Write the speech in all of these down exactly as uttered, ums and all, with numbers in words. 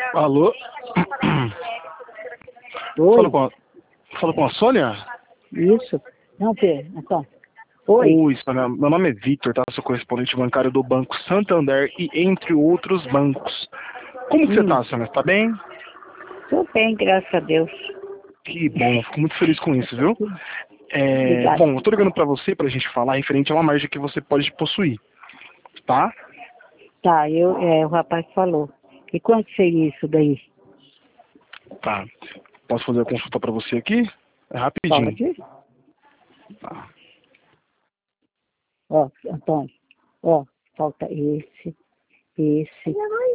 Alô? Falo Oi, com a, falo com a Sônia? isso. Não, Pedro, então. Oi. Oi, Sônia. Meu nome é Victor, tá? Sou correspondente bancário do Banco Santander e entre outros bancos. Como que você Hum, tá, Sônia? Tá bem? Tô bem, graças a Deus. Que bom, fico muito feliz com isso, viu? É, Obrigada. bom, eu tô ligando pra você pra gente falar referente a uma margem que você pode possuir, tá? Tá, eu, é, o rapaz falou. E quanto seria isso daí? Tá. Posso fazer a consulta pra você aqui? É rapidinho. Pode? Tá. Ó, Antônio, ó, falta esse, esse.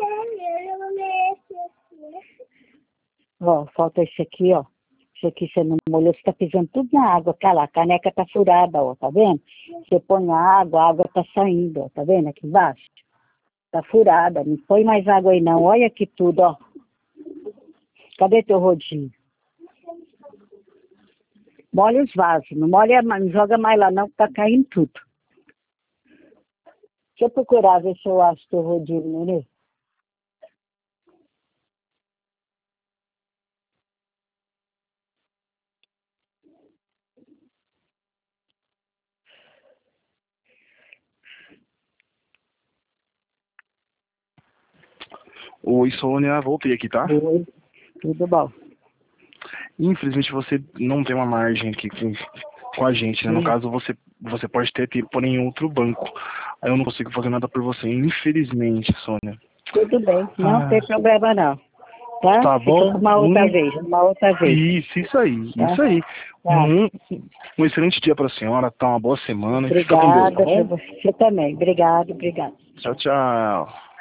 Ó, falta esse aqui, ó. Esse aqui você não molhou, você tá pisando tudo na água. Tá lá, a caneca tá furada, ó, tá vendo? Você põe a água, a água tá saindo, ó, tá vendo aqui embaixo? Tá furada, não põe mais água aí não. Olha aqui tudo, ó. Cadê teu rodinho? Molha os vasos, não molha, não joga mais lá não, que tá caindo tudo. Deixa eu procurar ver se eu acho teu rodinho, né? Oi, Sônia, voltei aqui, tá? Oi, tudo bom. Infelizmente você não tem uma margem aqui com, com a gente, né? No Sim. caso, você, você pode ter, ter, porém, em outro banco. Aí eu não consigo fazer nada por você, infelizmente, Sônia. Tudo bem, não Ah, tem problema não. Tá? tá Fica bom? com uma outra Um, vez, uma outra vez. isso, isso aí, Tá? isso aí. Tá. Um, um excelente dia pra senhora, tá? Uma boa semana e fica com Deus, tá Obrigada pra bom? você também. Obrigado, obrigado. Tchau, tchau.